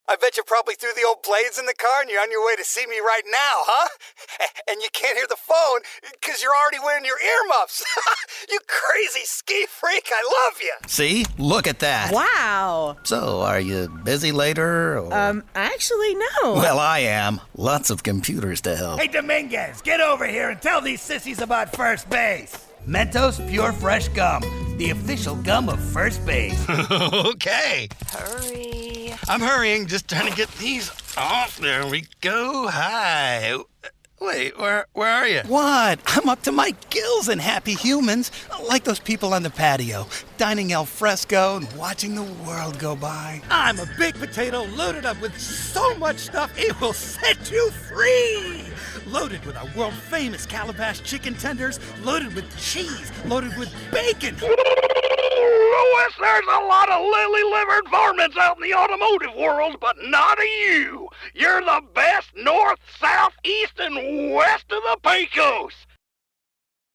I bet you probably threw the old blades in the car and you're on your way to see me right now, huh? And you can't hear the phone because you're already wearing your earmuffs. You crazy ski freak, I love you. See? Look at that. Wow. So, are you busy later? Or... Actually, no. Well, I am. Lots of computers to help. Hey, Dominguez, get over here and tell these sissies about First Base. Mentos Pure Fresh Gum, the official gum of First Base. Okay. Hurry. I'm hurrying, just trying to get these off. There we go. Hi. Wait, where are you? What? I'm up to my gills in happy humans, like those people on the patio, dining al fresco and watching the world go by. I'm a baked potato loaded up with so much stuff it will set you free. Loaded with our world-famous Calabash chicken tenders, loaded with cheese, loaded with bacon. Louis, there's a lot of lily-livered varmints out in the automotive world, but not of you. You're the best north, south, east, and west of the Pecos.